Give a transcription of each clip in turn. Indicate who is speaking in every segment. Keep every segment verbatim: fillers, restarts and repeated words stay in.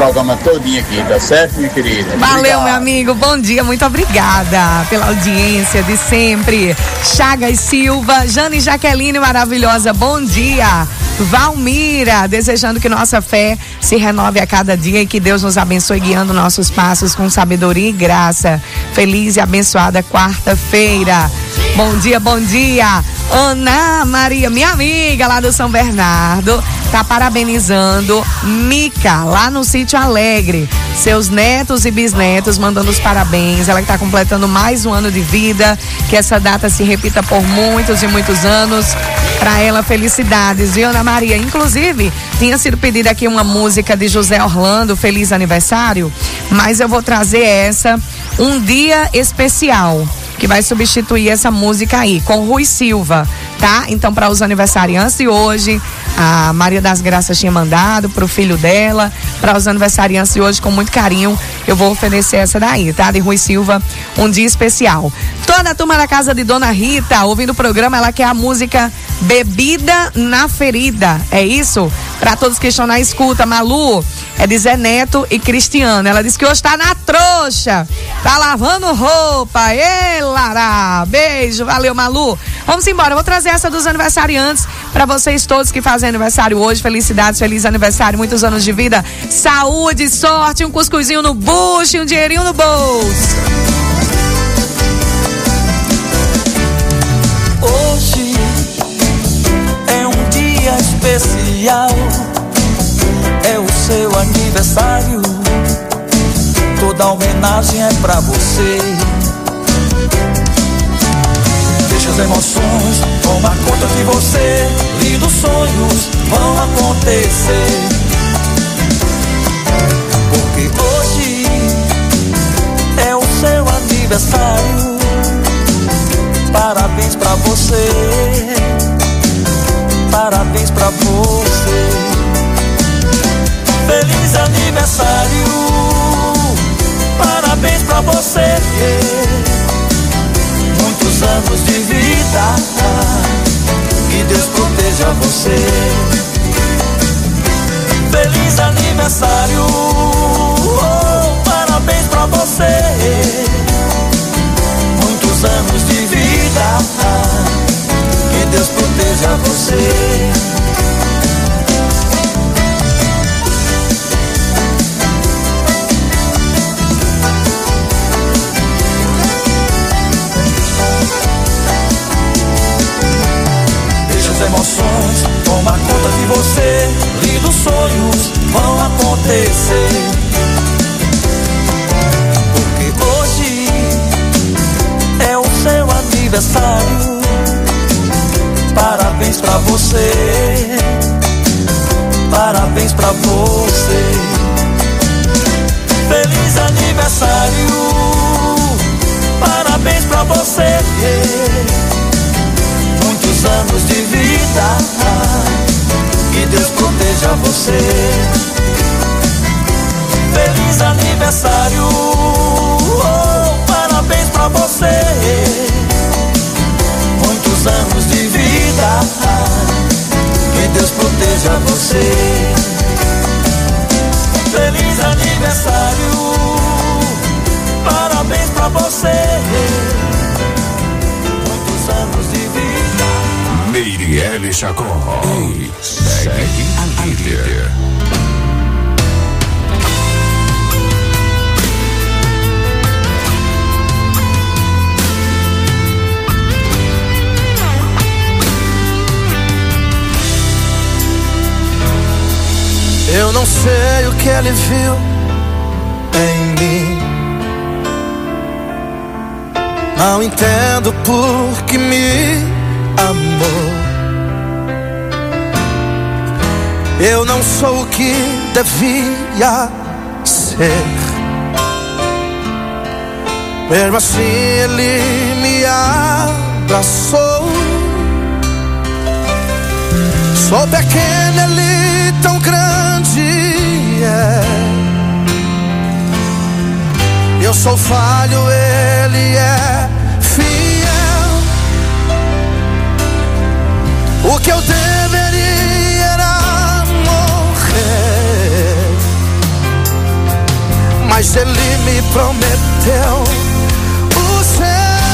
Speaker 1: programa todinho aqui, tá certo, minha querida?
Speaker 2: Valeu,
Speaker 1: Obrigado.
Speaker 2: meu amigo, bom dia, muito obrigada pela audiência de sempre. Chagas Silva, Jane Jaqueline maravilhosa, bom dia. Valmira, desejando que nossa fé se renove a cada dia e que Deus nos abençoe guiando nossos passos com sabedoria e graça. Feliz e abençoada quarta-feira. Bom dia, bom dia. Ana Maria, minha amiga lá do São Bernardo, tá parabenizando Mica, lá no Sítio Alegre. Seus netos e bisnetos mandando os parabéns. Ela que tá completando mais um ano de vida. Que essa data se repita por muitos e muitos anos. Pra ela, felicidades, viu, Ana Maria? Inclusive, tinha sido pedida aqui uma música de José Orlando, Feliz Aniversário, mas eu vou trazer essa, Um Dia Especial, que vai substituir essa música aí, com Rui Silva, tá? Então, para os aniversariantes de hoje, a Maria das Graças tinha mandado pro filho dela, para os aniversariantes de hoje, com muito carinho, eu vou oferecer essa daí, tá? De Rui Silva, Um Dia Especial. Toda a turma da casa de Dona Rita, ouvindo o programa, ela quer a música Bebida na Ferida, é isso? Para todos que estão na escuta, Malu, é de Zé Neto e Cristiano. Ela disse que hoje tá na trouxa, tá lavando roupa. Ê, Lara, beijo, valeu, Malu. Vamos embora, eu vou trazer essa dos aniversariantes para vocês todos que fazem aniversário hoje. Felicidades, feliz aniversário, muitos anos de vida, saúde, sorte, um cuscuzinho no bucho e um dinheirinho no bolso.
Speaker 3: Hoje é um dia especial, é o seu aniversário, toda homenagem é pra você. Deixa as emoções tomar conta de você, lindos sonhos vão acontecer. Porque hoje é o seu aniversário, parabéns pra você, parabéns pra você. Feliz aniversário, parabéns pra você. Muitos anos de vida, que Deus proteja você. Feliz aniversário, oh, parabéns pra você. Muitos anos de vida, que Deus proteja você. Deixa as emoções tomar conta de você, lindos sonhos vão acontecer. Porque hoje é o seu aniversário, parabéns pra você, parabéns pra você. Feliz aniversário, parabéns pra você. Muitos anos de vida, que Deus proteja você. Feliz aniversário, oh, parabéns pra você. Muitos anos de vida, que Deus proteja você. Feliz aniversário, parabéns pra você. Muitos anos de vida.
Speaker 4: Meirelles Chacon, segue a líder.
Speaker 3: Eu não sei o que ele viu em mim, não entendo por que me amou. Eu não sou o que devia ser, mesmo assim ele me abraçou. Sou pequeno, ele tão grande é. Eu sou falho, ele é fiel. O que eu deveria era morrer, mas ele me prometeu o céu.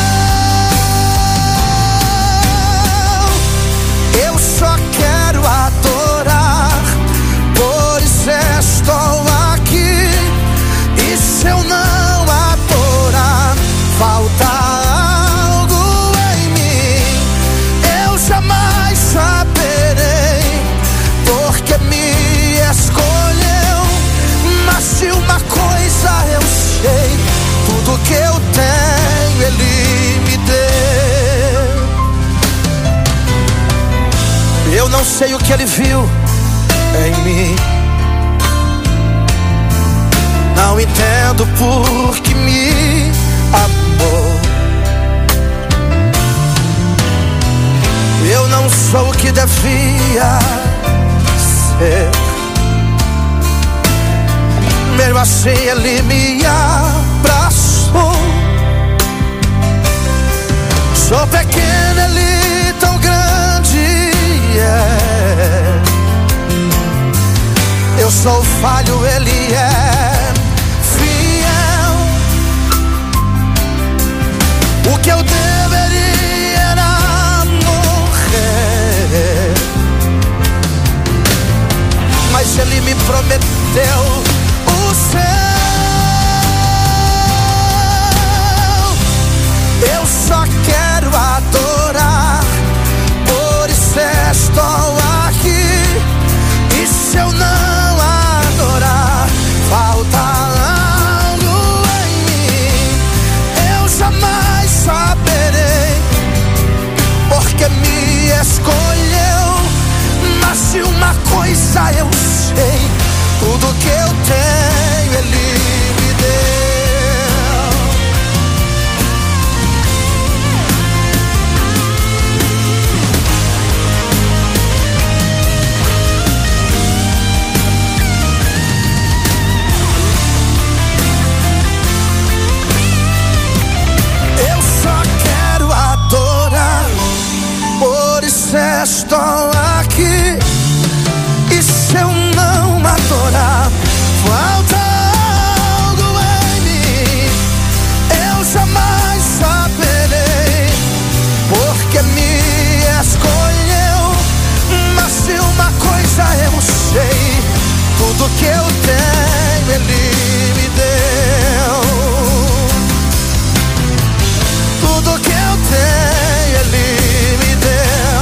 Speaker 3: Eu só quero adorar, por isso estou aqui. E se eu não adorar, falta algo em mim. Eu jamais saberei porque me escolheu. Mas se uma coisa eu sei, tudo que eu tenho ele me deu. Eu não sei o que ele viu em mim, não entendo por que me amou. Eu não sou o que devia ser, mesmo assim ele me abraçou. Sou pequeno, ele tão grande, yeah. Eu sou falho, ele é fiel. O que eu deveria era morrer, mas ele me prometeu o céu. Eu só quero adorar, por isso estou aqui. E se eu não adorar, falta algo em mim. Eu jamais saberei porque me escolheu. Mas se uma coisa eu sei, tudo que eu tenho ele me deu. Eu só quero adorar, por isso estou aqui. E se eu não adorar, falta algo em mim. Eu jamais saberei porque me escolheu. Mas se uma coisa eu sei, tudo que eu tenho ele me deu. Tudo que eu tenho ele me deu.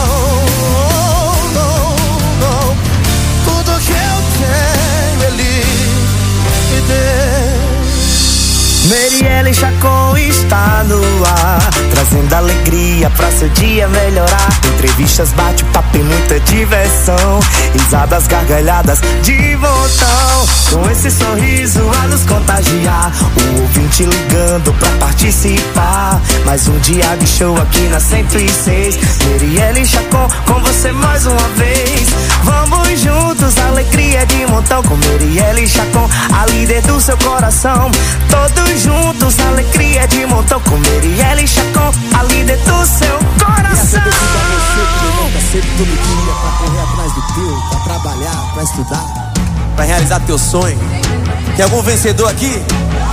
Speaker 5: Merielle Chacon está no ar, trazendo alegria pra seu dia melhorar. Entrevistas, bate-papo e muita diversão, risadas, gargalhadas de montão. Com esse sorriso a nos contagiar, o ouvinte ligando pra participar. Mais um dia de show aqui na cento e seis. Merielle Chacon com você mais uma vez. Vamos juntos, alegria de montão. Com Merielle Chacon, a líder do seu coração. Todos juntos, alegria de montão. Com Merielle Chacon, a líder do seu coração.
Speaker 6: Sempre todo dia pra correr atrás do teu, pra trabalhar, pra estudar,
Speaker 7: pra realizar teu sonho. Tem algum vencedor aqui?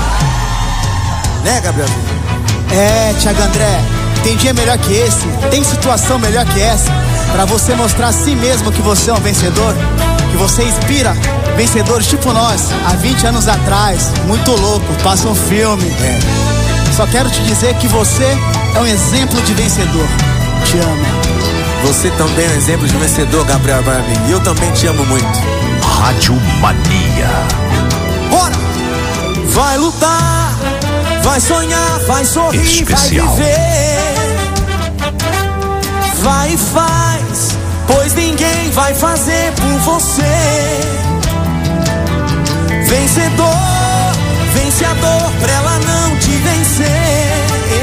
Speaker 7: Né, Gabriel?
Speaker 6: É, Thiago André, tem dia melhor que esse, tem situação melhor que essa, pra você mostrar a si mesmo que você é um vencedor, que você inspira vencedores tipo nós, há vinte anos atrás. Muito louco, passa um filme. É. Só quero te dizer que você é um exemplo de vencedor. Te amo.
Speaker 7: Você também é um exemplo de vencedor, Gabriel Barbie. E eu também te amo muito.
Speaker 4: Rádio Mania.
Speaker 7: Bora! Vai lutar, vai sonhar, vai sorrir,
Speaker 4: Especial.
Speaker 7: vai viver. Vai e faz, pois ninguém vai fazer por você. Vencedor, vence a dor pra ela não te vencer.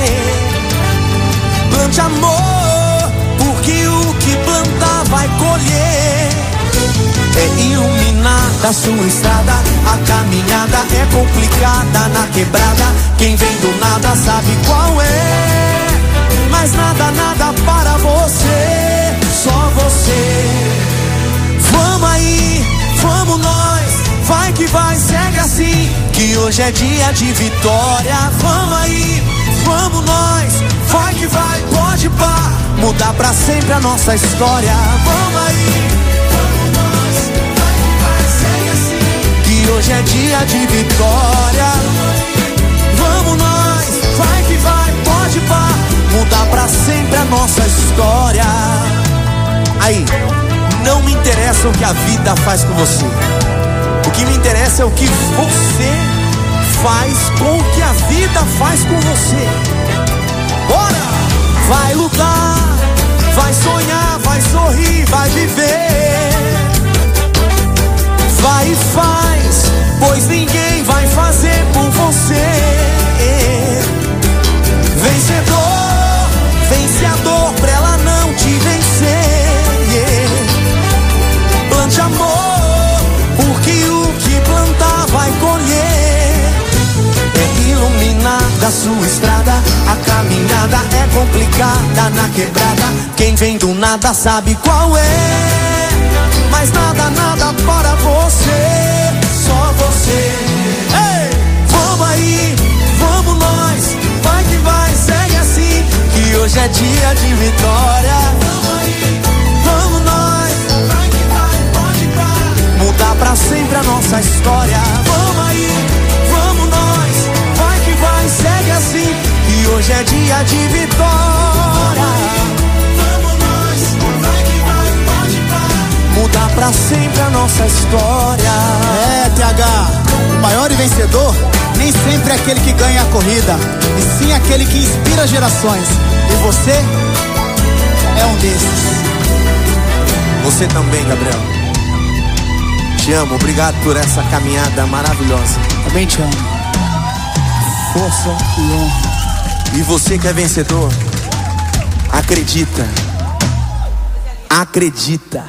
Speaker 7: Plante amor, porque o que plantar vai colher. É iluminada a sua estrada, a caminhada é complicada na quebrada. Quem vem do nada sabe qual é. Mas nada, nada para você, só você. Vamos aí, vamos nós, vai que vai, segue assim, que hoje é dia de vitória. Vamos aí, vamos nós, vai que vai, pode pá, mudar pra sempre a nossa história. Vamos aí, vamos nós, vai que vai, segue assim, que hoje é dia de vitória. Vamos nós, vai que vai, pode pá, mudar pra sempre a nossa história. Aí, não me interessa o que a vida faz com você, o que me interessa é o que você faz com o que a vida faz com você. Bora! Vai lutar, vai sonhar, vai sorrir, vai viver. Vai e faz, pois ninguém vai fazer por você. Vencedor, vence a dor pra ela não te vencer. Plante amor, porque o que plantar vai colher. É iluminada a sua estrada, a caminhada é complicada na quebrada. Quem vem do nada sabe qual é, mas nada, nada para você, só você. Ei, vamos aí, vamos nós, vai que vai, segue assim, que hoje é dia de vitória. Vamos aí, vamos nós, vai que vai, pode parar, mudar pra sempre a nossa história. Vamos aí, vamos nós, vai que vai, segue assim, que hoje é dia de vitória. Vamos nós, vai que vai, pode parar, mudar pra sempre a nossa história.
Speaker 6: É, T H, o maior e vencedor nem sempre é aquele que ganha a corrida, e sim aquele que inspira gerações. E você é um desses.
Speaker 7: Você também, Gabriel. Te amo, obrigado por essa caminhada maravilhosa.
Speaker 6: Também te amo. Força e honra.
Speaker 7: E você que é vencedor, acredita. Acredita.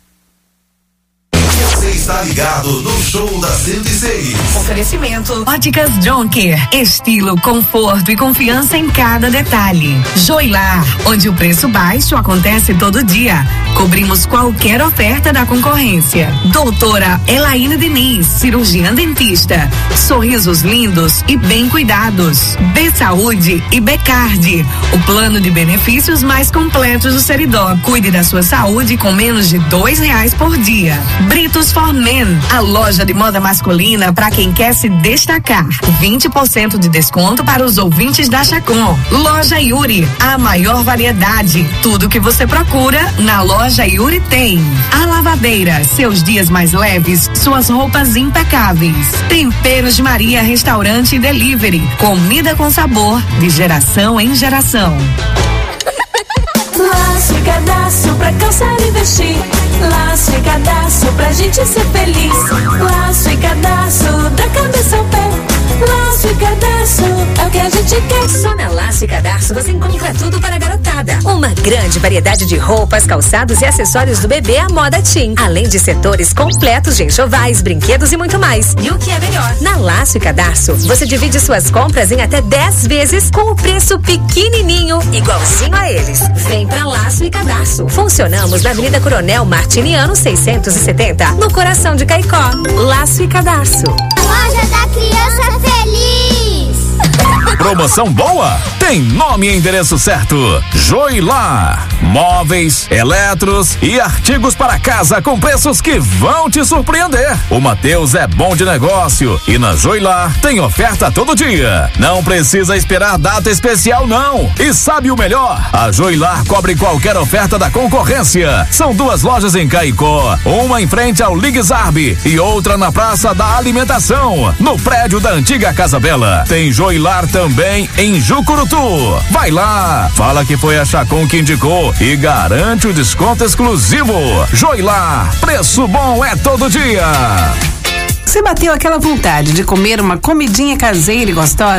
Speaker 4: Você está ligado no Show da cento e seis.
Speaker 2: Oferecimento Óticas Jonker. Estilo, conforto e confiança em cada detalhe. Joilar, onde o preço baixo acontece todo dia. Cobrimos qualquer oferta da concorrência. Doutora Elaine Diniz, cirurgiã dentista. Sorrisos lindos e bem cuidados. B Saúde e Becard, o plano de benefícios mais completos do Seridó. Cuide da sua saúde com menos de dois reais por dia. Britos for Men, a loja de moda masculina para quem quer se destacar. vinte por cento de desconto para os ouvintes da Chacon. Loja Yuri, a maior variedade. Tudo que você procura na loja Yuri tem. A Lavadeira, seus dias mais leves, suas roupas impecáveis. Temperos de Maria, restaurante e delivery. Comida com sabor, de geração em geração.
Speaker 8: Laço e cadastro pra calçar e vestir. Laço e cadastro pra gente ser feliz. Laço e cadastro da cabeça ao pé. Laço e cadastro é o que a gente quer.
Speaker 9: Só na Laço e Cadastro você encontra tudo para a garotada. Uma grande variedade de roupas, calçados e acessórios do bebê à moda teen. Além de setores completos de enxovais, brinquedos e muito mais. E o que é melhor? Na Laço e Cadastro você divide suas compras em até dez vezes com o preço pequenininho, igualzinho a eles. Vem pra Laço e Cadastro. Funcionamos na Avenida Coronel Martiniano seiscentos e setenta, no coração de Caicó. Laço e Cadastro.
Speaker 10: Loja da Criança Feliz.
Speaker 11: Promoção boa? Tem nome e endereço certo. Joilar. Móveis, eletros e artigos para casa com preços que vão te surpreender. O Mateus é bom de negócio e na Joilar tem oferta todo dia. Não precisa esperar data especial não. E sabe o melhor? A Joilar cobre qualquer oferta da concorrência. São duas lojas em Caicó, uma em frente ao Ligue Zarb e outra na Praça da Alimentação, no prédio da antiga Casa Bela. Tem Joilar também em Jucurutu. Vai lá, fala que foi a Chacon que indicou e garante o desconto exclusivo. Joilar, preço bom é todo dia.
Speaker 12: Você bateu aquela vontade de comer uma comidinha caseira e gostosa?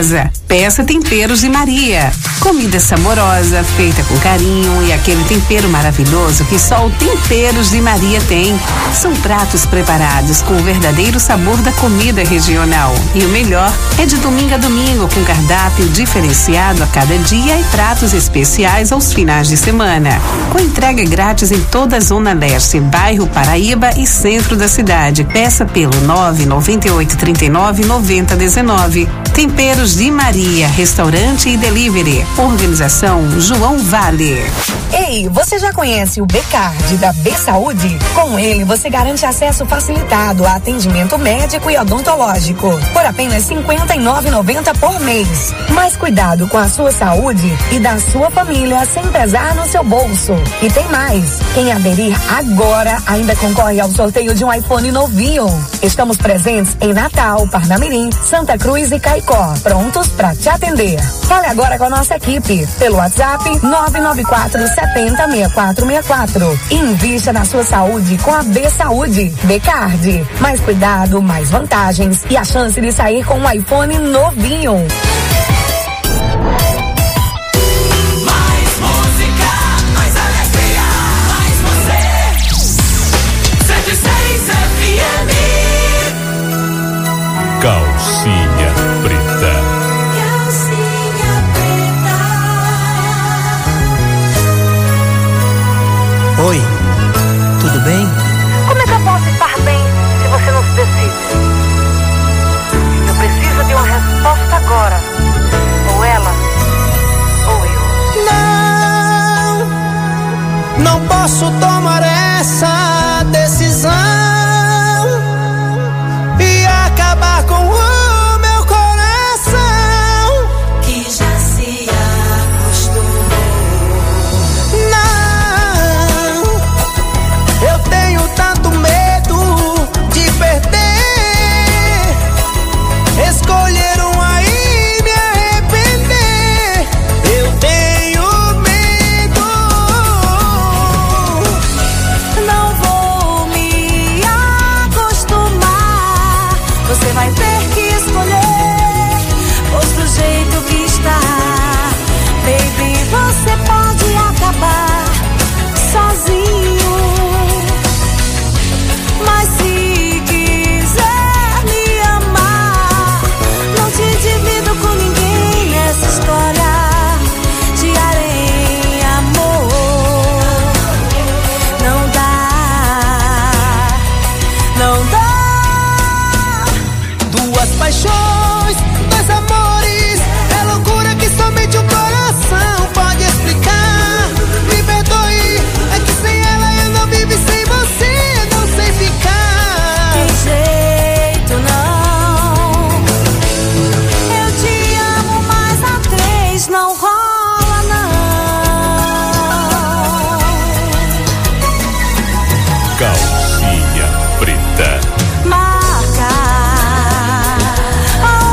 Speaker 12: peça Temperos de Maria. Comida saborosa, feita com carinho e aquele tempero maravilhoso que só o Temperos de Maria tem. São pratos preparados com o verdadeiro sabor da comida regional. E o melhor é de domingo a domingo, com cardápio diferenciado a cada dia e pratos especiais aos finais de semana. Com entrega grátis em toda a Zona Leste, bairro Paraíba e centro da cidade. Peça pelo nove nove oito, três nove, nove zero um nove. Temperos de Maria, restaurante e delivery. Organização João Vale.
Speaker 2: Ei, você já conhece o B-Card da B Saúde? Com ele, você garante acesso facilitado a atendimento médico e odontológico por apenas cinquenta e nove reais e noventa centavos por mês. Mais cuidado com a sua saúde e da sua família sem pesar no seu bolso. E tem mais, quem aderir agora ainda concorre ao sorteio de um iPhone novinho. Estamos presentes em Natal, Parnamirim, Santa Cruz e Caicó, prontos para te atender. Fale agora com a nossa equipe pelo WhatsApp nove nove quatro, sete zero, seis quatro seis quatro. Invista na sua saúde com a B Saúde. B-Card. Mais cuidado, mais vantagens e a chance de sair com um iPhone novinho.
Speaker 3: Mais música, mais alegria, mais você. cento e seis F M.
Speaker 11: Calcinha preta.
Speaker 3: Calcinha preta.
Speaker 13: Oi, tudo bem?
Speaker 14: Como é que eu posso estar bem se você não se decide? Eu preciso de uma resposta agora. Ou ela, ou eu.
Speaker 7: Não, não posso tomar essa decisão e acabar com o meu coração
Speaker 3: Que já se acostumou.
Speaker 7: Não, eu tenho tanto medo de perder. Escolher um aí me arrepender. Eu tenho medo.
Speaker 8: Não vou me acostumar. Você vai ter que escolher. Pois do jeito que está, baby, você pode acabar sozinho. Mas se quiser me amar, não te divido com ninguém nessa história de areia, amor. Não dá, não dá.
Speaker 7: Duas paixões, dois amores. É loucura que somente o coração pode explicar. Me perdoe, é que sem ela eu não vivo e sem você não sei ficar.
Speaker 8: Tem jeito não. Eu te amo, mas a três não rola não.
Speaker 11: Calcinha preta.
Speaker 8: Marca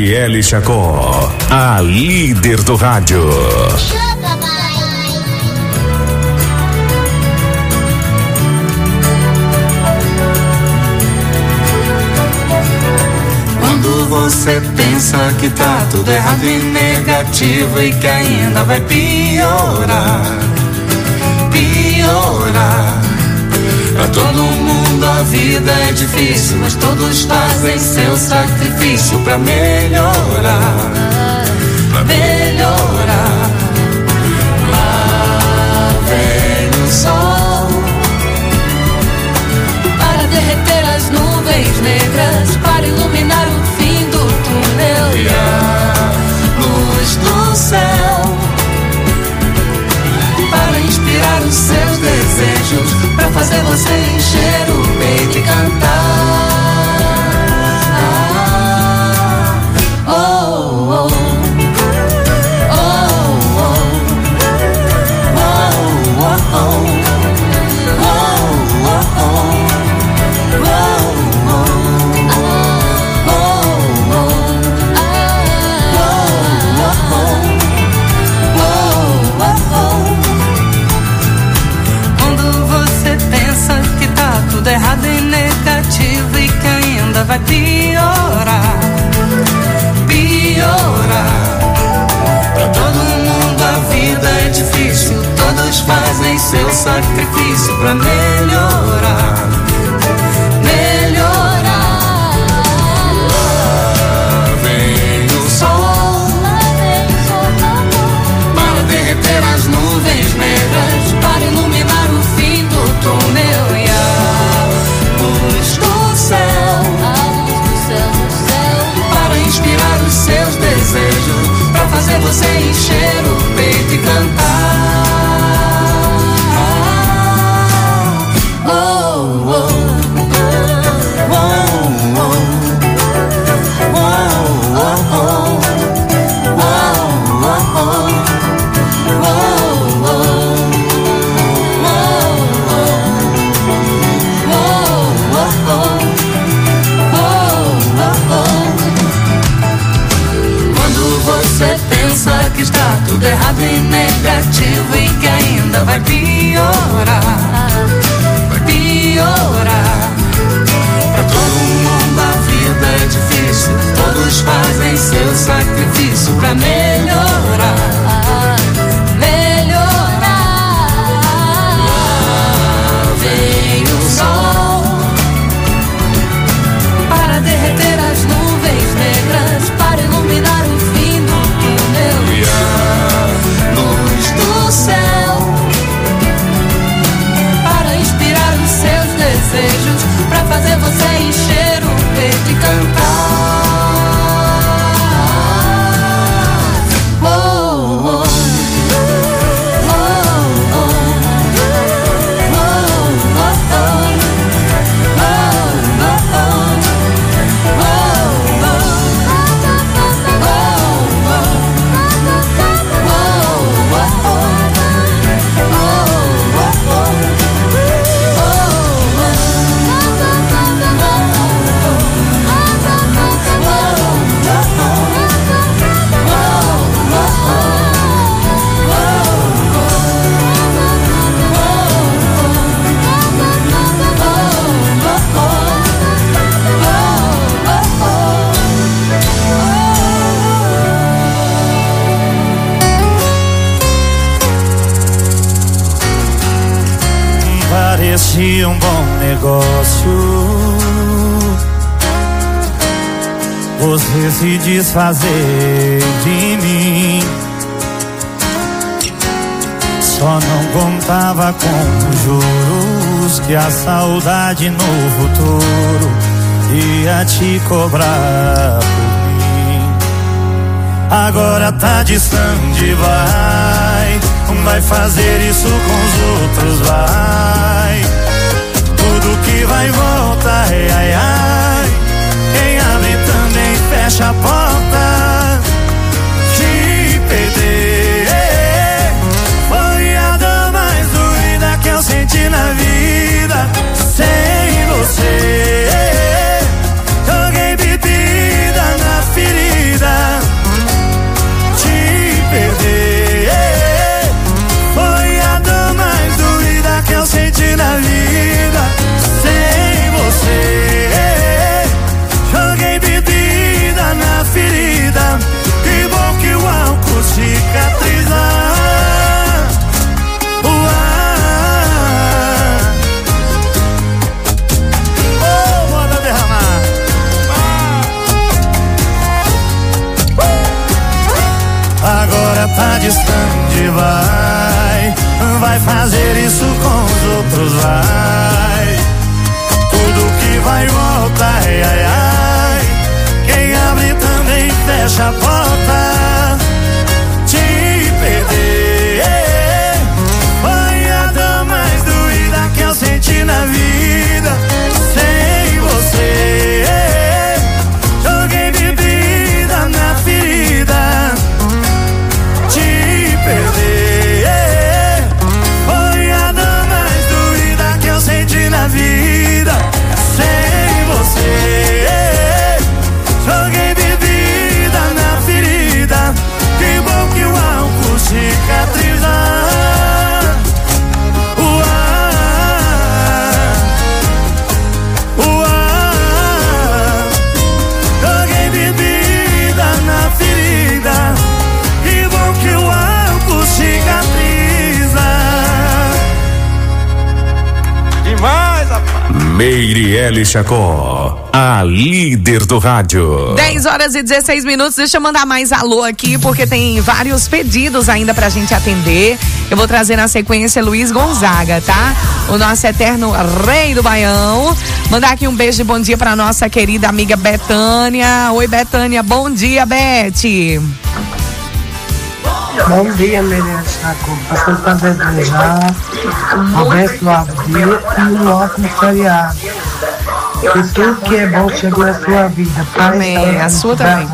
Speaker 15: Marielle Chacó, a líder do rádio.
Speaker 7: Quando você pensa que tá tudo errado e negativo e que ainda vai piorar, piorar. Pra todo mundo a vida é difícil, mas todos fazem seu sacrifício pra melhorar, pra melhorar. Lá vem o sol para derreter as nuvens negras, para iluminar o fim do túnel e a luz do céu, para inspirar os seus desejos, pra fazer você encher o peito e cantar. Oh, oh, oh, oh, oh, oh, tudo errado e negativo e que ainda vai piorar, piorar. Pra todo mundo a vida é difícil, todos fazem seu sacrifício pra melhorar, melhorar. Lá vem o sol para derreter as nuvens negras, para iluminar o fim do túnel e a luz do céu, para inspirar os seus desejos, pra fazer você encher o peito e cantar. Oh, oh, oh, oh, oh, oh, oh, que está tudo errado e negativo e que ainda vai piorar, vai piorar. Pra todo mundo a vida é difícil, todos fazem seu sacrifício pra melhorar, melhorar. Lá vem o sol para derreter as nuvens negras, para iluminar o fim do túnel e a luz do céu, para inspirar os seus desejos, pra fazer você encher o peito e cantar. Oh, oh, oh, oh, oh, oh,
Speaker 3: parecia um bom negócio você se desfazer de mim. Só não contava com os juros que a saudade no futuro ia te cobrar por mim. Agora tá distante, vai, vai fazer isso com os outros, vai. Tudo que vai voltar, ai, ai, ai. Quem abre também fecha a porta. Te perder foi a dor mais doida que eu senti na vida. Sem você joguei bebida na ferida. fecha a porta. Te perder foi a dor mais doída que eu senti na vida. Sem você joguei bebida na ferida. Te perder foi a dor mais doída que eu senti na vida. Sem você joguei bebida na ferida. Que bom que o álcool cicatriza. Joguei bebida na ferida. Que bom que o álcool cicatriza.
Speaker 15: Demais, rapaz. Meirelles Chacon, a líder do rádio.
Speaker 2: dez horas e dezesseis minutos, deixa eu mandar mais alô aqui, porque tem vários pedidos ainda pra gente atender. Eu vou trazer na sequência Luiz Gonzaga, tá? O nosso eterno rei do Baião. Mandar aqui um beijo de bom dia pra nossa querida amiga Betânia. Oi, Betânia, bom dia, Bete.
Speaker 16: Bom dia, Meirelles Chacon. Passando para desejar um abençoado dia e um ótimo feriado. Que tudo que é bom chegue na sua vida.
Speaker 2: Amém. A sua também.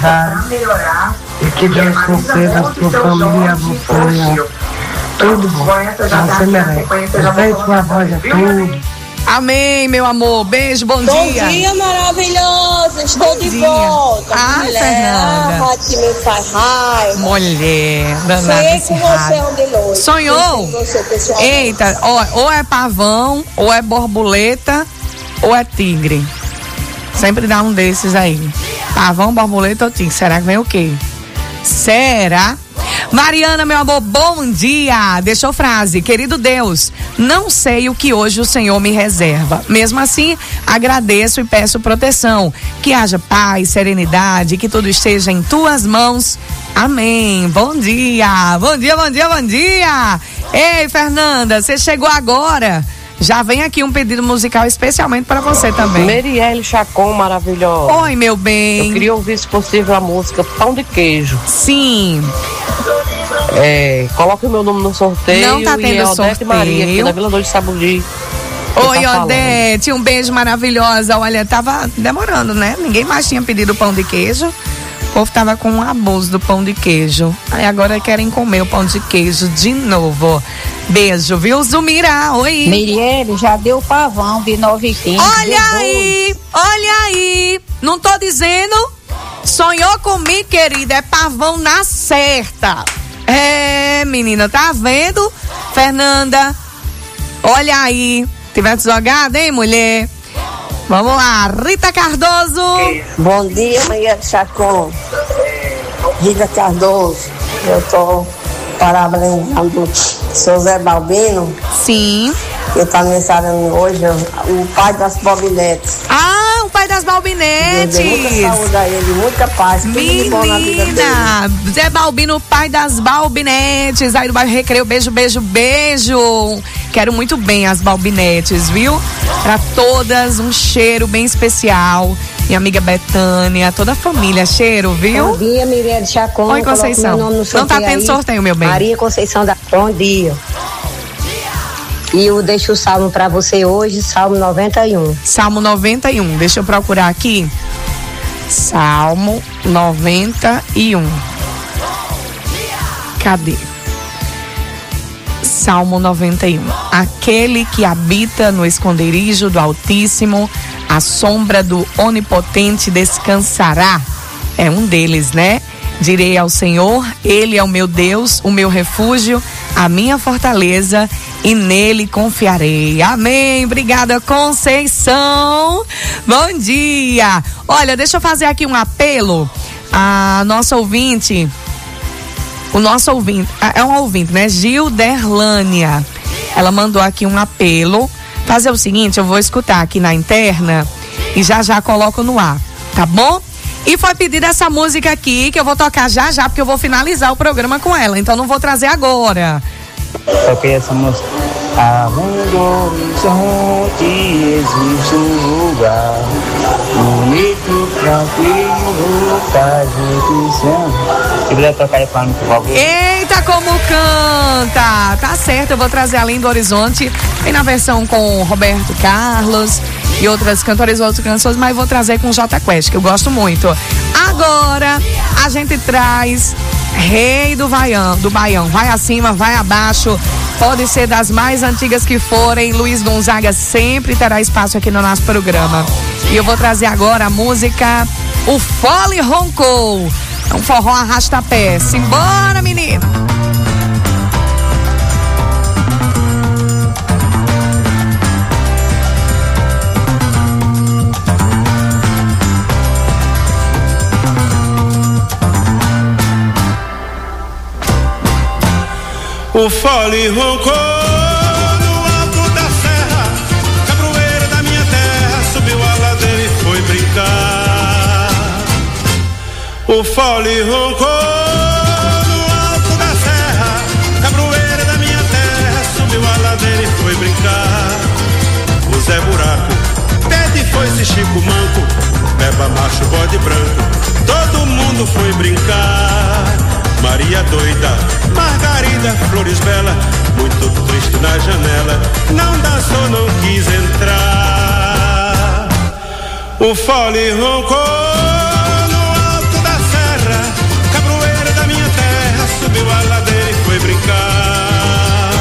Speaker 16: E que Deus conceda a sua família, a você. Tudo bom. Você merece. Você e sua voz é tudo.
Speaker 2: Amém, meu amor. Beijo, bom,
Speaker 17: bom
Speaker 2: dia.
Speaker 17: Bom dia, maravilhosa. Estou
Speaker 2: bom
Speaker 17: de
Speaker 2: dia.
Speaker 17: volta.
Speaker 2: Ah,
Speaker 17: mulher,
Speaker 2: Fernanda.
Speaker 17: a que me faz raiva.
Speaker 2: Mulher, danada.
Speaker 17: Sonhei com você ontem de noite.
Speaker 2: Sonhou?
Speaker 17: Você,
Speaker 2: eita, ó, ou é pavão, ou é borboleta, ou é tigre. Sempre dá um desses aí. Pavão, borboleta ou tigre. Será que vem o quê? Será? Mariana, meu amor, bom dia. Deixou frase: querido Deus, não sei o que hoje o Senhor me reserva. Mesmo assim, agradeço e peço proteção. Que haja paz, serenidade, que tudo esteja em tuas mãos. Amém. Bom dia. Bom dia, bom dia, bom dia. Ei, Fernanda, você chegou agora. Já vem aqui um pedido musical especialmente para você também.
Speaker 18: Meirelles Chacon, maravilhosa.
Speaker 2: Oi, meu bem.
Speaker 18: Eu queria ouvir, se possível, a música Pão de Queijo.
Speaker 2: Sim.
Speaker 18: É, coloque o meu nome no sorteio.
Speaker 2: Não tá tendo
Speaker 18: e é Odete
Speaker 2: sorteio.
Speaker 18: Maria, aqui na Vila Dois de Sabugi.
Speaker 2: Oi, tá Odete, um beijo maravilhosa. Olha, tava demorando, né? Ninguém mais tinha pedido pão de queijo. O povo tava com um abuso do pão de queijo. Aí agora querem comer o pão de queijo de novo. Beijo, viu, Zumira? Oi.
Speaker 19: Meirelles já deu pavão de nove e quinze.
Speaker 2: Olha aí, olha aí. Não tô dizendo? Sonhou comigo, querida, é pavão na certa. É, menina, tá vendo, Fernanda? Olha aí. Tivesse jogado, hein, mulher? Vamos lá, Rita Cardoso.
Speaker 17: Bom dia, Meirelles Chacon. Rita Cardoso. Eu tô parabenizando o seu Zé Balbino.
Speaker 2: Sim.
Speaker 17: Que tá aniversariando hoje, o pai das Balbinetes.
Speaker 2: Ah, o pai das Balbinetes.
Speaker 17: Muita saúde a ele, muita paz. Tudo de bom na vida dele.
Speaker 2: Zé Balbino, pai das Balbinetes, aí do bairro Recreio. Beijo, beijo, beijo. Quero muito bem as Balbinetes, viu? Pra todas, um cheiro bem especial. Minha amiga Betânia, toda a família, cheiro, viu?
Speaker 19: Bom dia, Meirelles Chacon.
Speaker 2: Oi, Conceição. Não tá tendo sorteio, meu bem.
Speaker 19: Maria Conceição da... Bom dia. E eu deixo o salmo pra você hoje, Salmo noventa e um.
Speaker 2: Salmo noventa e um, deixa eu procurar aqui. Salmo noventa e um. Cadê? Salmo noventa e um. Aquele que habita no esconderijo do Altíssimo, a sombra do Onipotente descansará. É um deles, né? Direi ao Senhor, Ele é o meu Deus, o meu refúgio, a minha fortaleza, e nele confiarei. Amém. Obrigada, Conceição. Bom dia. Olha, deixa eu fazer aqui um apelo. A nossa ouvinte, o nosso ouvinte, é um ouvinte, né? Gilderlânia. Ela mandou aqui um apelo. Fazer o seguinte, eu vou escutar aqui na interna e já já coloco no ar, tá bom? E foi pedida essa música aqui, que eu vou tocar já já, porque eu vou finalizar o programa com ela, então não vou trazer agora.
Speaker 20: Toquei essa música. Aonde o horizonte existe um lugar bonito, tranquilo, tá gente se ama. Se puder tocar aí pra mim, por favor.
Speaker 2: Eita, como canta! Tá certo, eu vou trazer Além do Horizonte, tem na versão com Roberto Carlos e outras cantoras e outras canções, mas vou trazer com Jota Quest, que eu gosto muito. Agora, a gente traz Rei do Baião, do Baião, vai acima, vai abaixo, pode ser das mais antigas que forem, Luiz Gonzaga sempre terá espaço aqui no nosso programa. E eu vou trazer agora a música O Fole Roncou, é um forró arrasta-pé. Simbora, menino!
Speaker 21: O fole roncou no alto da serra, cabroeira da minha terra, subiu a ladeira e foi brincar. O fole roncou no alto da serra, cabroeira da minha terra, subiu a ladeira e foi brincar. O Zé Buraco, pede foi-se Chico Manco, Beba macho, bode branco, todo mundo foi brincar. Maria doida, Margarida, Flores Bela, muito triste na janela, não dançou, não quis entrar. O fole roncou no alto da serra, cabroeira da minha terra, subiu a ladeira e foi brincar.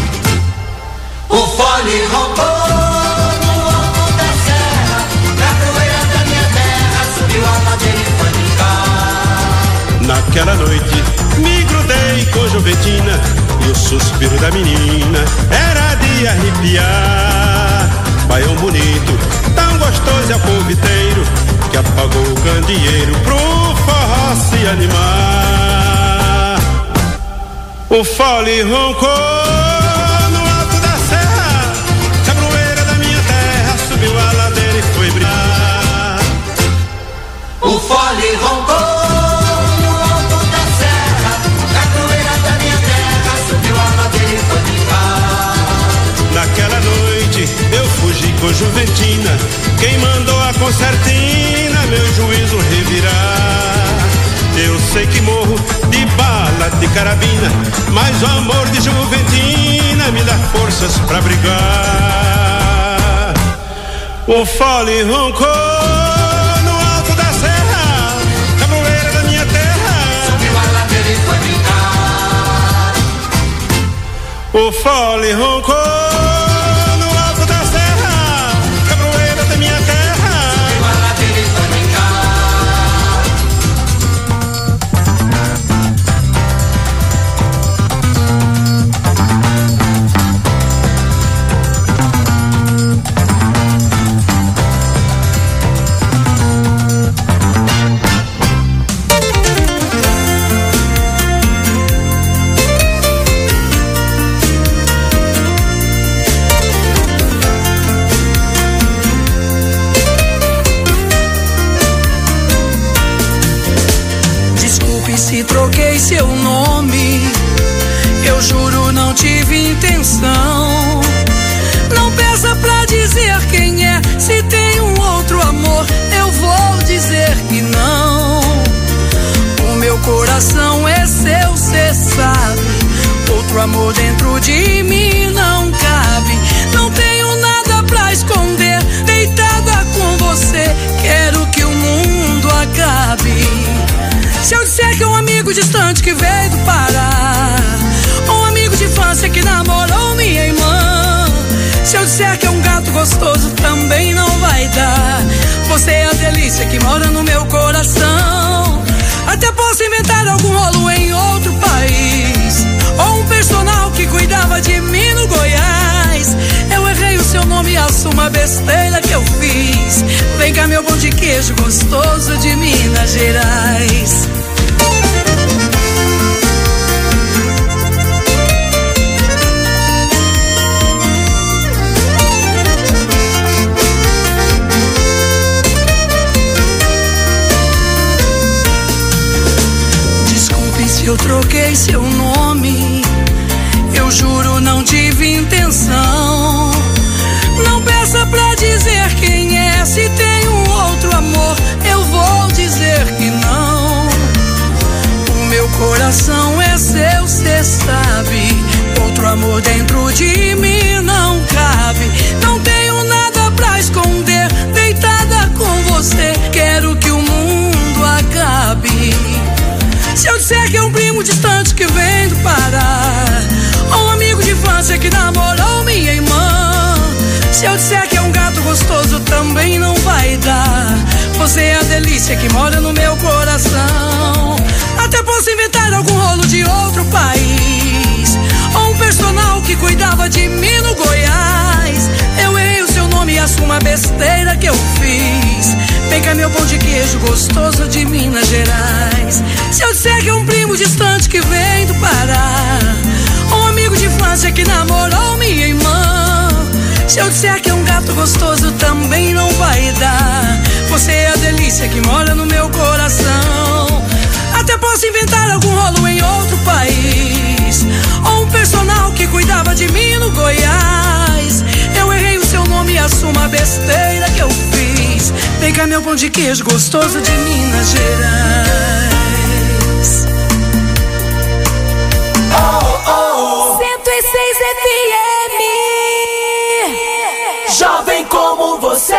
Speaker 7: O fole roncou no alto da serra, cabroeira da minha terra, subiu a ladeira e foi brincar.
Speaker 21: Naquela noite me grudei com Juventina e o suspiro da menina era de arrepiar. Baião bonito, tão gostoso é o povo inteiro que apagou o candeeiro pro forró se animar. O fole roncou no alto da serra, cabroeira da minha terra, subiu a ladeira e foi brincar.
Speaker 7: O fole roncou
Speaker 21: naquela noite eu fugi com Juventina, quem mandou a concertina meu juízo revirar. Eu sei que morro de bala de carabina, mas o amor de Juventina me dá forças pra brigar. O fole roncou no alto da serra, cabroeira da minha terra,
Speaker 7: subiu a ladeira e foi brincar.
Speaker 21: O fole roncou
Speaker 22: se troquei seu nome, eu juro não tive intenção. Não peça pra dizer quem é, se tem um outro amor, eu vou dizer que não. O meu coração é seu, cê sabe, outro amor dentro de mim não cabe. Não tenho nada pra esconder, deitada com você, quero que o mundo acabe. Se eu disser que é um amigo distante que veio do Pará, um amigo de infância que namorou minha irmã, se eu disser que é um gato gostoso também não vai dar. Você é a delícia que mora no meu coração. Até posso inventar algum rolo em outro país, ou um personal que cuidava de mim no Goiás. Eu errei o seu nome e assumo a besteira que eu fiz. Vem cá meu pão de queijo gostoso de Minas Gerais. Desculpe se eu troquei seu nome, eu juro não tive intenção. Não peça pra dizer quem é, se tem um outro amor, Você é a delícia que mora no meu coração. Até posso inventar algum rolo de outro país, ou um personal que cuidava de mim no Goiás. Eu errei o seu nome e assumo a besteira que eu fiz. Vem cá, meu pão de queijo gostoso de Minas Gerais. Se eu disser que é um primo distante que vem do Pará, ou um amigo de infância que namorou minha irmã, se eu disser que é um gato gostoso também não vai dar. Você é a delícia que mora no meu coração. Até posso inventar algum rolo em outro país, ou um personal que cuidava de mim no Goiás. Eu errei o seu nome e assumo a besteira que eu fiz. Vem cá, meu pão de queijo gostoso de Minas Gerais.
Speaker 8: Oh, oh. cento e seis F M. Jovem como você.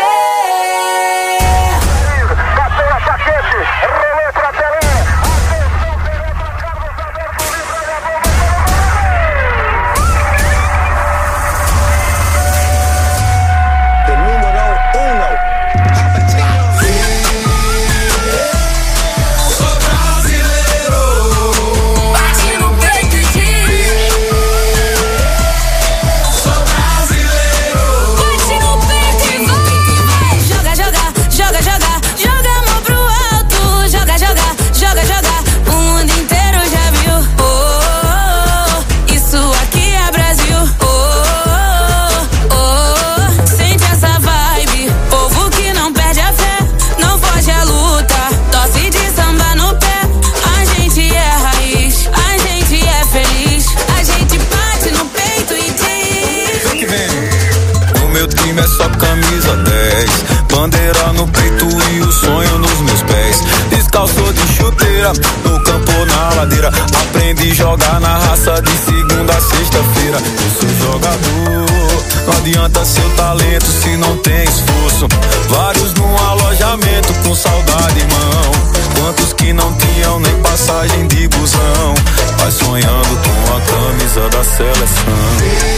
Speaker 1: Camisa dez, bandeira no peito e o sonho nos meus pés. Descalço de chuteira, no campo ou na ladeira. Aprendi a jogar na raça de segunda a sexta-feira. Eu sou jogador, não adianta seu talento se não tem esforço. Vários num alojamento com saudade, irmão. Quantos que não tinham nem passagem de busão, vai sonhando com a camisa da seleção.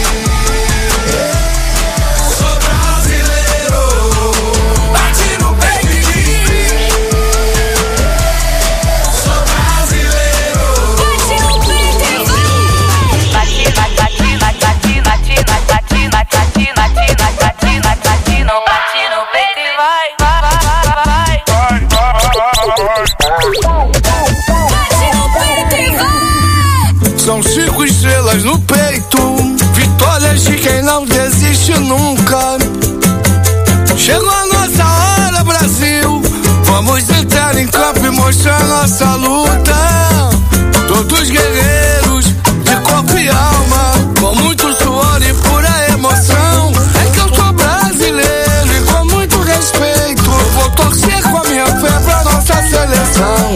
Speaker 5: São cinco estrelas no peito, vitórias de quem não desiste nunca. Chegou a nossa hora, Brasil, vamos entrar em campo e mostrar nossa luta. Todos guerreiros de corpo e alma, com muito suor e pura emoção. É que eu sou brasileiro e com muito respeito vou torcer com a minha fé pra nossa seleção.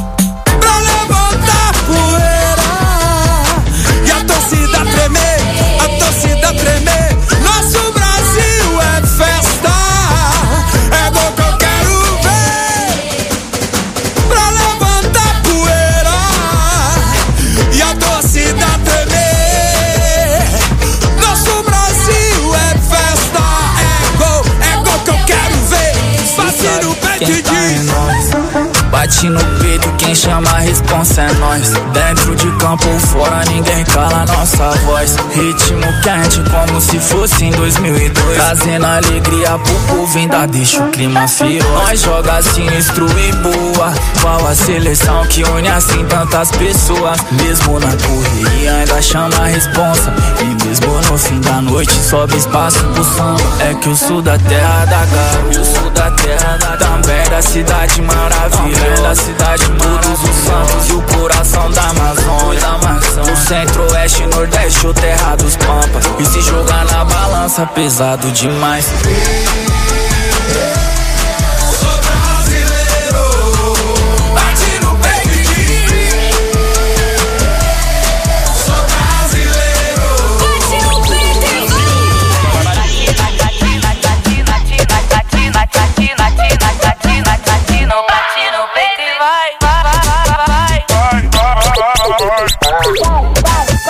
Speaker 23: Bate no peito, quem chama a responsa é nós. Dentro de campo ou fora, ninguém cala nossa voz. Ritmo quente como se fosse em dois mil e dois, trazendo alegria pro povo, ainda deixa o clima feroz. Nós joga sinistro e boa, qual a seleção que une assim tantas pessoas. Mesmo na correria ainda chama a responsa, e mesmo no fim da noite sobe espaço pro samba. É que eu sou da terra da garota, eu sou da terra da, também da cidade maravilha, da cidade, todos os santos e o coração da Amazônia, da Amazônia. O centro-oeste, nordeste, ou terra dos pampas. E se jogar na balança, pesado demais.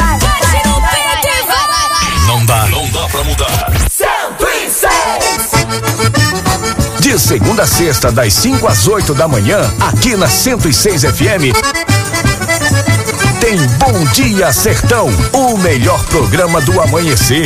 Speaker 11: Não dá, não dá pra mudar.
Speaker 8: cento e seis
Speaker 11: segunda a sexta, das cinco às oito da manhã, aqui na cento e seis F M. Tem Bom Dia Sertão, o melhor programa do amanhecer.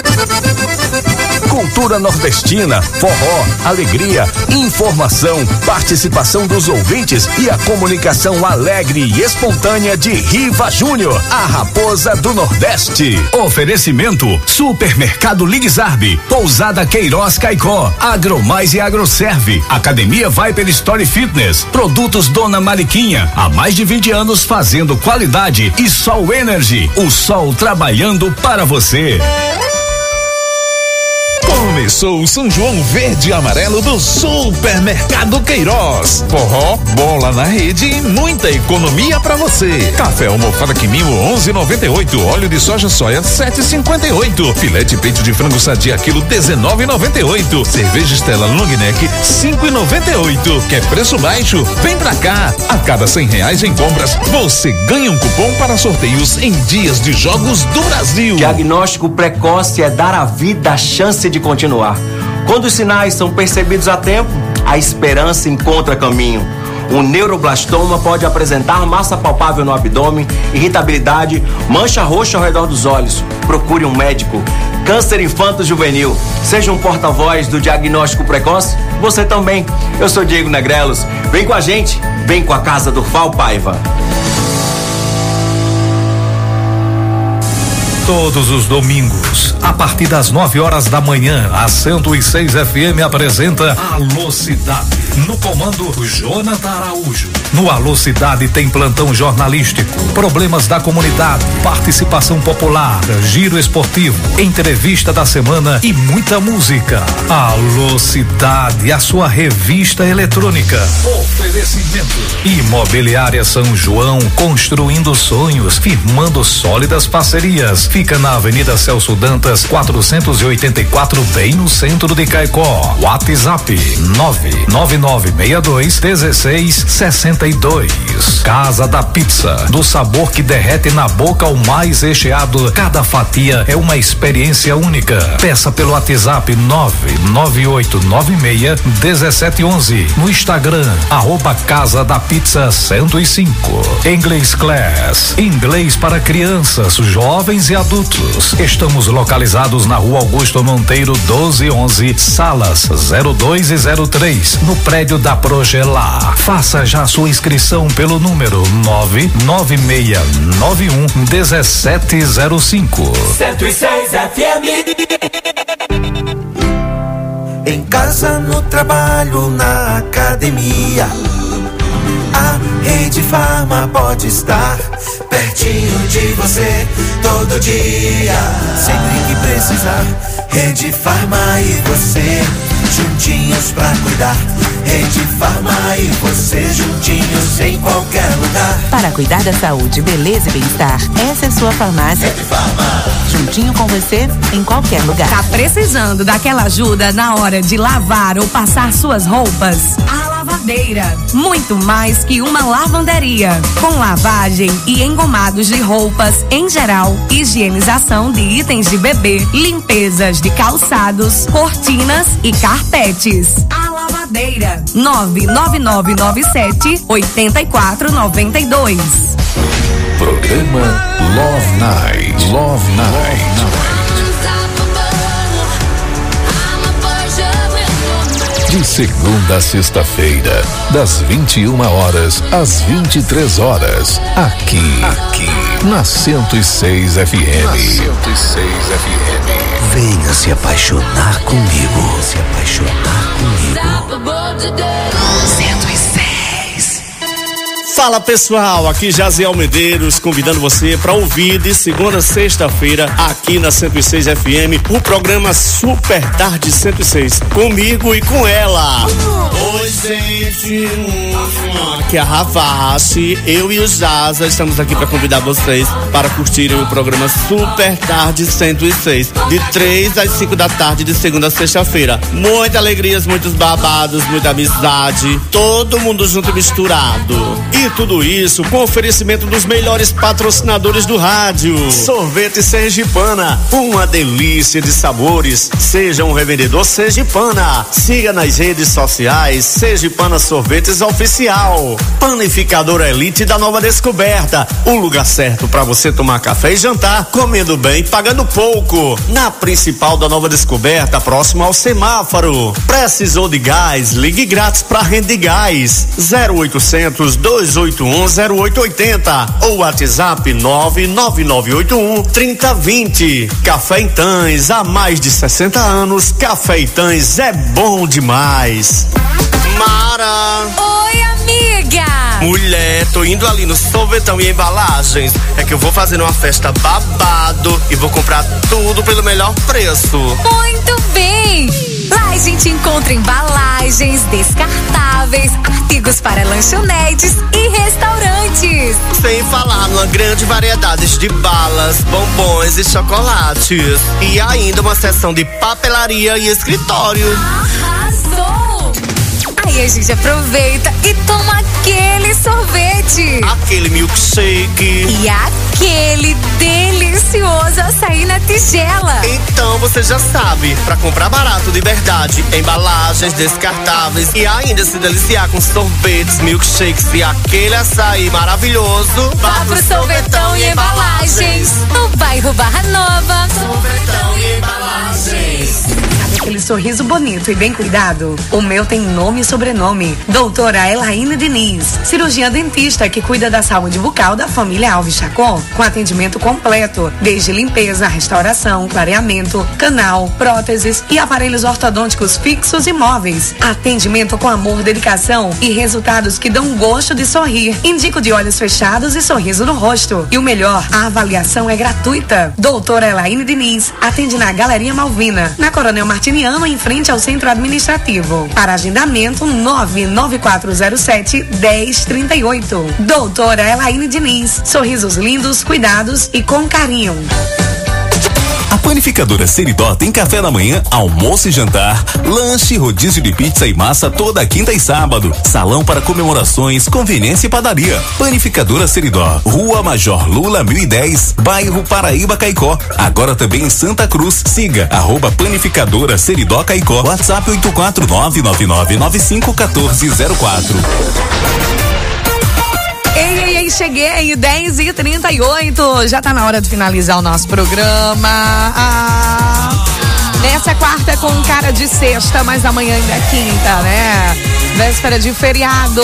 Speaker 11: Cultura nordestina, forró, alegria, informação, participação dos ouvintes e a comunicação alegre e espontânea de Riva Júnior, a raposa do Nordeste. Oferecimento: Supermercado Ligzarbe, Pousada Queiroz Caicó, Agromais e Agroserve, Academia Viper Story Fitness, Produtos Dona Mariquinha, há mais de vinte anos fazendo qualidade, e Sol Energy, o sol trabalhando para você.
Speaker 4: Começou o São João Verde e Amarelo do Supermercado Queiroz. Forró, bola na rede e muita economia pra você. Café almofada Quimimo onze e noventa e oito, óleo de soja soia sete e cinquenta e oito, filé de peito de frango sadia quilo dezenove e noventa e oito, cerveja Stella Long Neck cinco e noventa e oito. Quer preço baixo? Vem pra cá. A cada cem reais em compras você ganha um cupom para sorteios em dias de jogos do Brasil.
Speaker 6: Diagnóstico precoce é dar à vida a chance de continuar. Quando os sinais são percebidos a tempo, a esperança encontra caminho. Um neuroblastoma pode apresentar massa palpável no abdômen, irritabilidade, mancha roxa ao redor dos olhos. Procure um médico. Câncer infanto-juvenil. Seja um porta-voz do diagnóstico precoce, você também. Eu sou Diego Negrelos. Vem com a gente, vem com a Casa do Fal Paiva.
Speaker 9: Todos os domingos, a partir das nove horas da manhã, a cento e seis F M apresenta Alô Cidade. No comando, Jonathan Araújo. No Alô Cidade tem plantão jornalístico, problemas da comunidade, participação popular, giro esportivo, entrevista da semana e muita música. Alô Cidade, a sua revista eletrônica. Oferecimento: Imobiliária São João, construindo sonhos, firmando sólidas parcerias. Fica na Avenida Celso Dantas, quatrocentos e oitenta e quatro, bem no centro de Caicó. WhatsApp nove nove nove seis dois um seis seis dois. Casa da Pizza, do sabor que derrete na boca ao mais recheado. Cada fatia é uma experiência única. Peça pelo WhatsApp nove nove oito nove seis um sete um um. No Instagram, arroba Casa da Pizza cento e cinco. English Class, inglês para crianças, jovens e adultos. Estamos localizados na Rua Augusto Monteiro doze onze, salas zero dois e zero três, no prédio da Progelar. Faça já sua inscrição pelo número nove nove seis nove um um sete zero cinco.
Speaker 7: cento e seis F M. Em casa, no trabalho, na academia, a Rede Farma pode estar pertinho de você todo dia. Sempre que precisar, Rede Farma e você juntinhos pra cuidar. Rede Farma e você juntinhos em qualquer lugar.
Speaker 24: Para cuidar da saúde, beleza e bem-estar, essa é sua farmácia.
Speaker 7: Rede Farma.
Speaker 24: Juntinho com você em qualquer lugar.
Speaker 2: Tá precisando daquela ajuda na hora de lavar ou passar suas roupas? A Lavadeira, muito mais que uma lavanderia, com lavagem e engomados de roupas em geral, higienização de itens de bebê, limpezas de calçados, cortinas e carpetes. A Lavadeira, nove nove nove nove sete oito quatro nove dois.
Speaker 4: Programa Love Night. Love Night. De segunda a sexta-feira, das vinte e uma horas às vinte e três horas, aqui, aqui na cento e seis F M. Na cento e seis F M.
Speaker 25: Venha se apaixonar comigo. Se apaixonar comigo.
Speaker 26: cento e seis. Fala pessoal, aqui Jaziel Medeiros convidando você para ouvir de segunda a sexta-feira aqui na cento e seis F M o programa Super Tarde cento e seis, comigo e com ela.
Speaker 7: Hoje
Speaker 5: sente um... Aqui é a Ravache, eu e o Jaza estamos aqui para convidar vocês para curtirem o programa Super Tarde cento e seis, de três às cinco da tarde, de segunda a sexta-feira. Muitas alegrias, muitos babados, muita amizade, todo mundo junto e misturado. E tudo isso com oferecimento dos melhores patrocinadores do rádio.
Speaker 3: Sorvete Sergipana, uma delícia de sabores. Seja um revendedor Sergipana. Siga nas redes sociais Sergipana Sorvetes Oficial. Panificadora Elite da Nova Descoberta, o lugar certo para você tomar café e jantar, comendo bem, pagando pouco. Na principal da Nova Descoberta, próximo ao semáforo. Precisou de gás? Ligue grátis para Rede Gás. zero oitocentos, dois oito um, zero oito oito zero ou WhatsApp nove nove nove oito um, três zero dois zero. Café Itãs, há mais de sessenta anos, Café Itãs é bom demais.
Speaker 5: Mara!
Speaker 10: Oi, amiga!
Speaker 5: Mulher, tô indo ali no Sorvetão e Embalagens. É que eu vou fazer uma festa babado e vou comprar tudo pelo melhor preço.
Speaker 10: Muito bem! Lá a gente encontra embalagens, descartáveis, artigos para lanchonetes e restaurantes.
Speaker 5: Sem falar numa grande variedade de balas, bombons e chocolates. E ainda uma seção de papelaria e escritório.
Speaker 10: Arrasou! Aí a gente aproveita e toma aquele sorvete.
Speaker 5: Aquele milkshake.
Speaker 10: E aquele delicioso açaí na tigela.
Speaker 5: Então você já sabe, pra comprar barato de verdade, embalagens descartáveis e ainda se deliciar com sorvetes, milkshakes e aquele açaí maravilhoso,
Speaker 10: vá pro Sorvetão e Embalagens, no bairro Barra Nova.
Speaker 5: Sorvetão e Embalagens.
Speaker 2: Aquele sorriso bonito e bem cuidado. O meu tem nome e sobrenome. Doutora Elaine Diniz, cirurgiã dentista que cuida da saúde bucal da família Alves Chacon, com atendimento completo, desde limpeza, restauração, clareamento, canal, próteses e aparelhos ortodônticos fixos e móveis. Atendimento com amor, dedicação e resultados que dão gosto de sorrir. Indico de olhos fechados e sorriso no rosto. E o melhor, a avaliação é gratuita. Doutora Elaine Diniz atende na Galeria Malvina, na Coronel Martiniano, em frente ao Centro Administrativo. Para agendamento, nove nove quatro zero sete, um zero três oito. Doutora Elaine Diniz. Sorrisos lindos, cuidados e com carinho.
Speaker 12: A Panificadora Seridó tem café da manhã, almoço e jantar, lanche, rodízio de pizza e massa toda quinta e sábado, salão para comemorações, conveniência e padaria. Panificadora Seridó, Rua Major Lula mil e dez, bairro Paraíba Caicó. Agora também em Santa Cruz. Siga arroba Panificadora Seridó Caicó. WhatsApp oito quatro nove nove nove nove cinco um quatro zero quatro.
Speaker 2: Ei, ei, ei, cheguei, dez e trinta e oito. Já tá na hora de finalizar o nosso programa. Ah, nessa quarta é com cara de sexta, mas amanhã ainda é quinta, né? Véspera de feriado.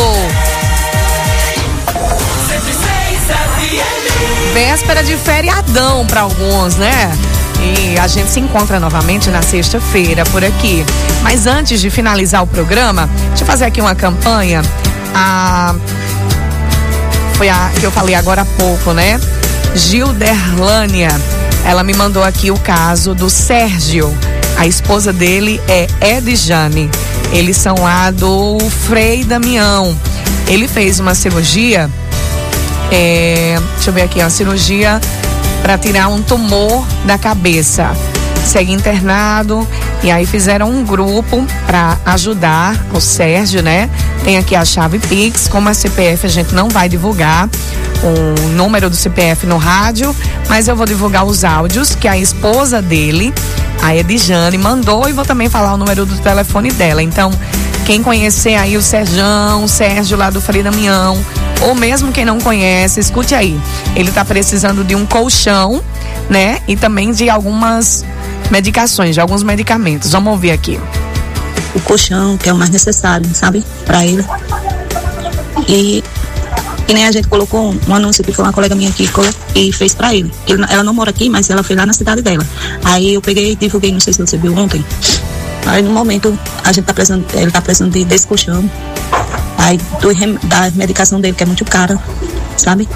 Speaker 2: Véspera de feriadão pra alguns, né? E a gente se encontra novamente na sexta-feira por aqui. Mas antes de finalizar o programa, deixa eu fazer aqui uma campanha. A... Foi a que eu falei agora há pouco, né? Gilderlânia, ela me mandou aqui o caso do Sérgio. A esposa dele é Edjane. Eles são lá do Frei Damião. Ele fez uma cirurgia, é, deixa eu ver aqui, uma cirurgia para tirar um tumor da cabeça. Segue internado e aí fizeram um grupo para ajudar o Sérgio, né? Tem aqui a chave Pix, como a C P F a gente não vai divulgar o número do C P F no rádio, mas eu vou divulgar os áudios que a esposa dele, a Edjane, mandou, e vou também falar o número do telefone dela. Então, quem conhecer aí o Serjão, o Sérgio lá do Frei Damião, ou mesmo quem não conhece, escute aí. Ele tá precisando de um colchão, né? E também de algumas medicações, de alguns medicamentos. Vamos ouvir aqui.
Speaker 13: O colchão, que é o mais necessário, sabe? Pra ele. E, e nem a gente colocou um, um anúncio que foi uma colega minha aqui e fez pra ele. ele. Ela não mora aqui, mas ela fez lá na cidade dela. Aí eu peguei e divulguei, não sei se você viu ontem. Aí no momento a gente tá precisando, ele tá precisando de, desse colchão. Aí do, da medicação dele, que é muito cara, sabe?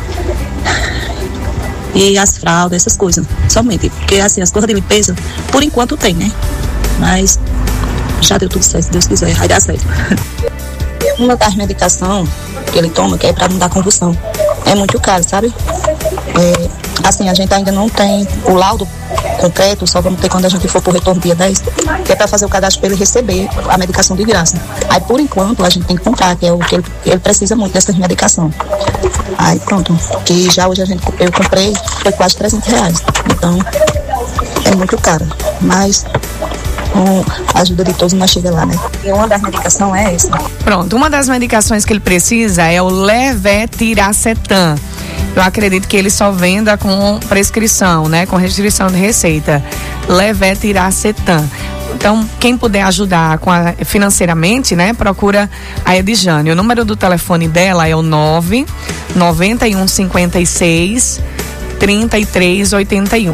Speaker 13: E as fraldas, essas coisas, somente. Porque assim, as coisas de limpeza, por enquanto tem, né? Mas já deu tudo certo, se Deus quiser, vai dar certo. uma das medicações que ele toma, que é para não dar convulsão, é muito caro, sabe? É, assim, a gente ainda não tem o laudo concreto, só vamos ter quando a gente for pro retorno dia dez, que é para fazer o cadastro para ele receber a medicação de graça. Aí, por enquanto, a gente tem que comprar, que é o que ele, ele precisa muito dessas medicações. Aí, pronto, que já hoje a gente, eu comprei, foi quase trezentos reais. Então, é muito caro, mas com a ajuda de todos nós chega lá, né? E uma das medicações é essa.
Speaker 2: Pronto, uma das medicações que ele precisa é o Levetiracetam. Eu acredito que ele só venda com prescrição, né? Com restrição de receita. Levetiracetam. Então, quem puder ajudar com a, financeiramente, né? Procura a Edjane. O número do telefone dela é o nove nove um cinco seis, três três oito um.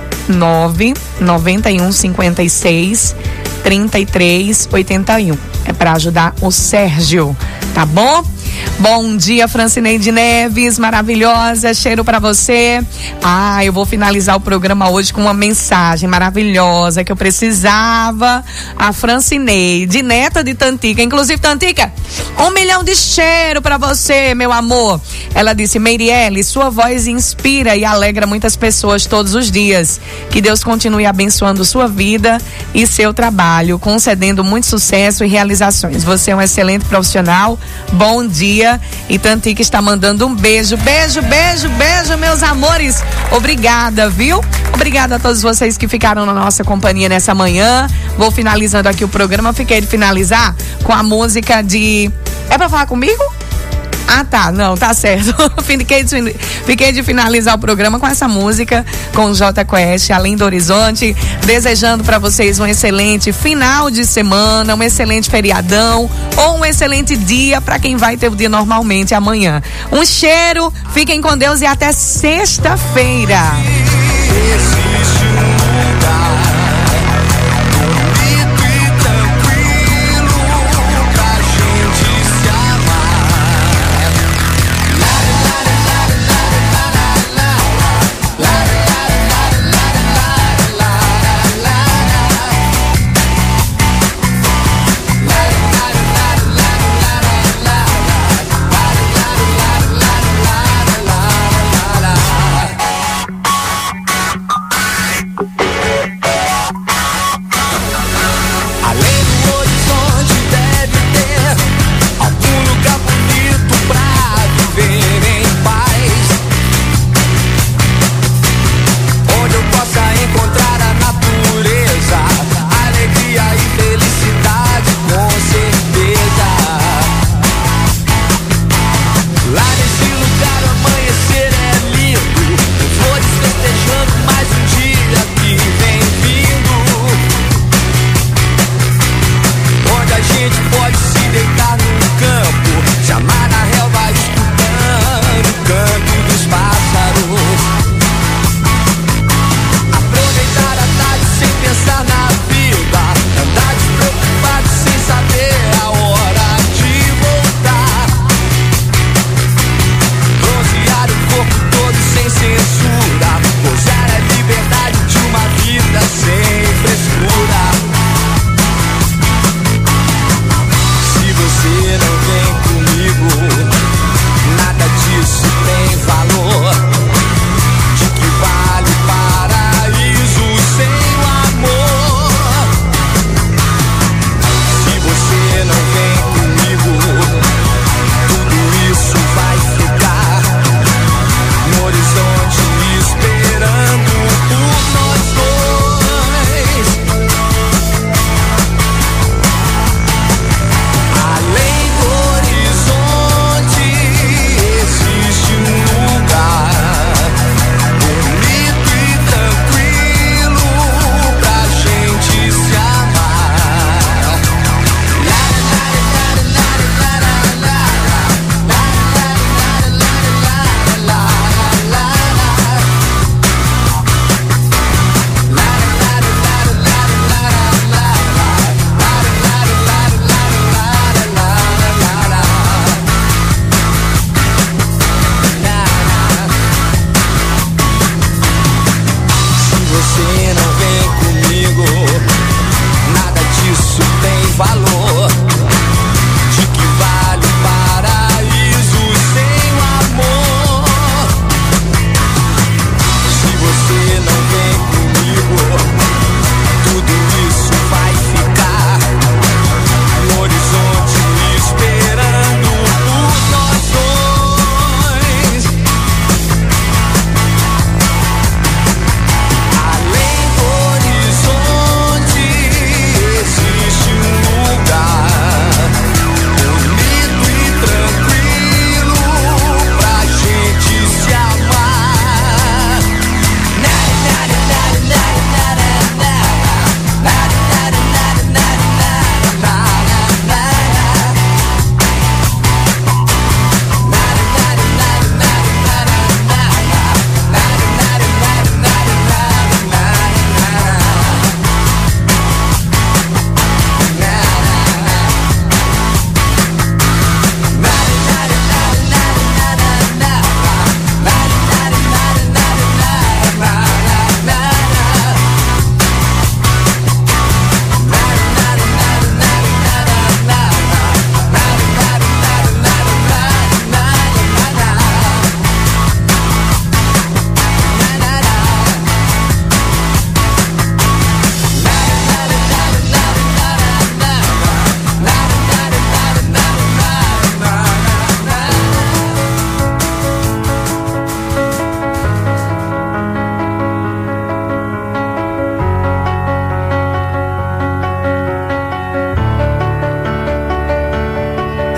Speaker 2: nove nove um cinco seis, três três oito um. É para ajudar o Sérgio, tá bom? Bom dia, Francineide Neves, maravilhosa, cheiro pra você. Ah, eu vou finalizar o programa hoje com uma mensagem maravilhosa que eu precisava. A Francineide, neta de Tantica, inclusive Tantica, um milhão de cheiro pra você, meu amor. Ela disse: Meirelle, sua voz inspira e alegra muitas pessoas todos os dias. Que Deus continue abençoando sua vida e seu trabalho, concedendo muito sucesso e realizações. Você é um excelente profissional. Bom dia. E Tantica está mandando um beijo, beijo, beijo, beijo, meus amores. Obrigada, viu? Obrigada a todos vocês que ficaram na nossa companhia nessa manhã. Vou finalizando aqui o programa. Fiquei de finalizar com a música de... É pra falar comigo? Ah, tá, não, tá certo. Fiquei de, fiquei de finalizar o programa com essa música, com o J Quest, Além do Horizonte, desejando para vocês um excelente final de semana, um excelente feriadão ou um excelente dia para quem vai ter o dia normalmente amanhã. Um cheiro, fiquem com Deus e até sexta-feira.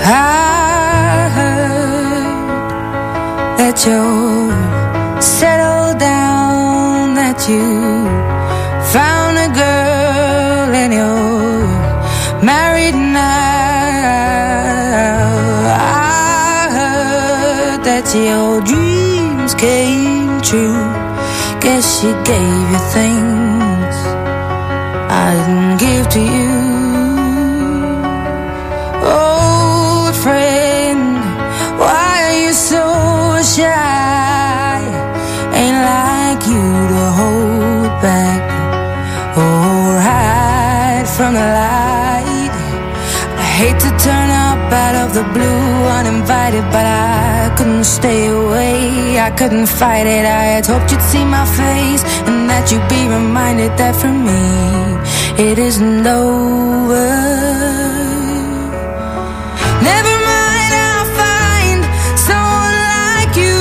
Speaker 22: I heard that you're settled down, that you found a girl and you're married now. I heard that your dreams came true. Guess she gave you things I didn't give to you. Old friend, why are you so shy? Ain't like you to hold back or hide from the light. I hate to turn up out of the blue uninvited, but I couldn't stay away. I couldn't fight it. I had hoped you'd see my face and that you'd be reminded that for me it isn't over. Never mind, I'll find someone like you.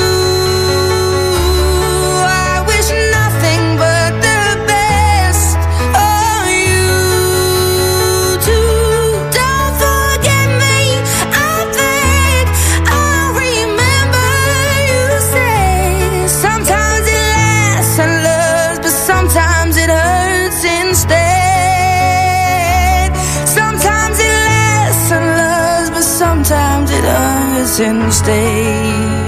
Speaker 22: I wish nothing but the best of you too. Don't forget me, I beg. I'll remember you say sometimes it lasts and loves, but sometimes it hurts instead. Sometimes it lasts and loves, but sometimes it hurts instead.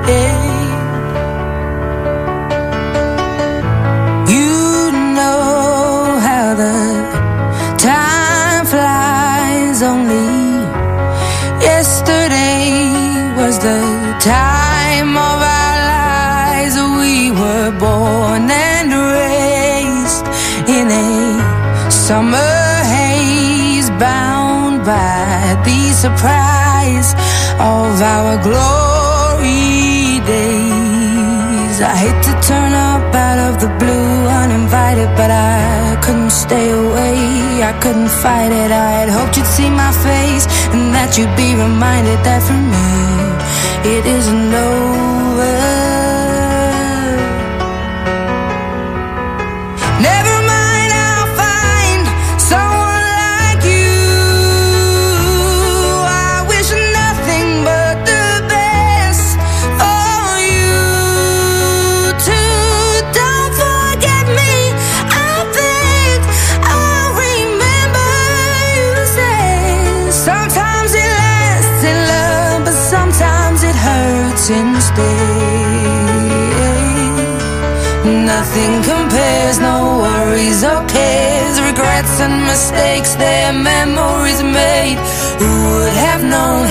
Speaker 22: You know how the time flies. Only yesterday was the time of our lives. We were born and raised in a summer haze, bound by the surprise of our glory days. I hate to turn up out of the blue uninvited, but I couldn't stay away. I couldn't fight it. I had hoped you'd see my face and that you'd be reminded that for me it isn't over. Never mind, I'll find someone like you. I wish nothing but the best for you too. Don't forget me, I beg. I'll remember you say sometimes it lasts in love, but sometimes it hurts instead. Nothing compares, no worries or cares, regrets and mistakes, their memories made. Who would have known